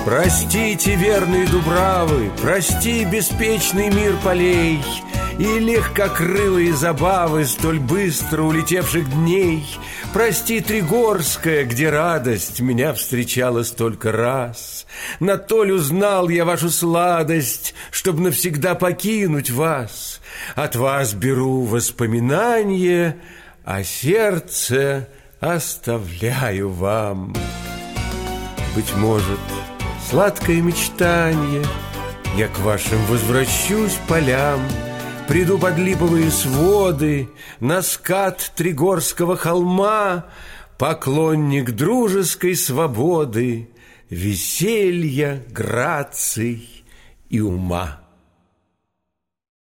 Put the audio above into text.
Простите, верные дубравы, прости, беспечный мир полей и легкокрылые забавы столь быстро улетевших дней. Прости, Тригорская, где радость меня встречала столько раз. На толь узнал я вашу сладость, чтоб навсегда покинуть вас. От вас беру воспоминания, а сердце оставляю вам. Быть может, сладкое мечтание, я к вашим возвращусь полям, приду под липовые своды, на скат Тригорского холма, поклонник дружеской свободы, веселья, граций и ума.